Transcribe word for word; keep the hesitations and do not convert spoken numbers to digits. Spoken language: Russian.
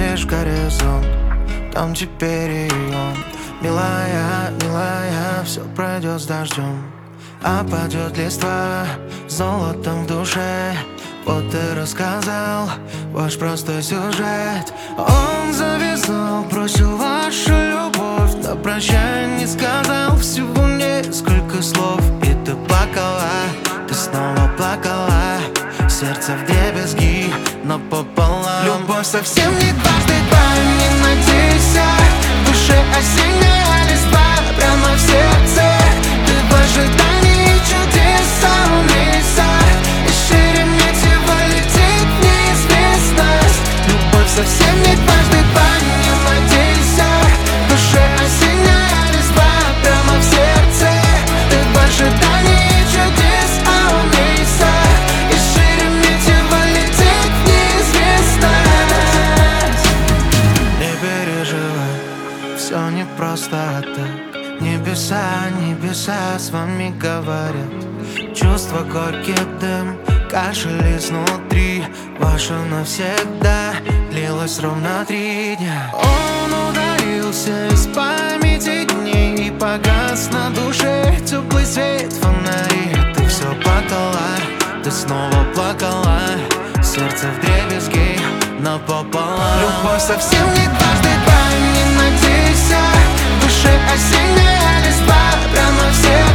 видишь горизонт, там теперь и он. Милая, милая, все пройдет с дождем. Опадет листва золотом в душе. Вот ты рассказал ваш простой сюжет. Он завязал, бросил вашу любовь. На прощание не сказал всего несколько слов. И ты плакала, ты снова плакала. Сердце вдребезги, но пополам. Любовь совсем не дважды два, не надейся. В душе осенняя листва прямо в сердце. Ты в ожидании чудеса умейся. И шире метево летит в неизвестность. Любовь совсем не дважды два, не надейся. В душе осенняя листва прямо в сердце. Ты в ожидании чудес, а умейся. И шире метево летит в неизвестность. Не переживай, все не просто так. Небеса, небеса с вами говорят. Чувства горький дым, кашель изнутри. Ваше навсегда длилось ровно три дня. Он ударился из памяти дней и погас на душе теплый свет фонари. Ты все плакала, ты снова плакала. Сердце вдребезги, но пополам. Любовь совсем не дважды два, не надейся. В душе осенняя листва прямо в сердце.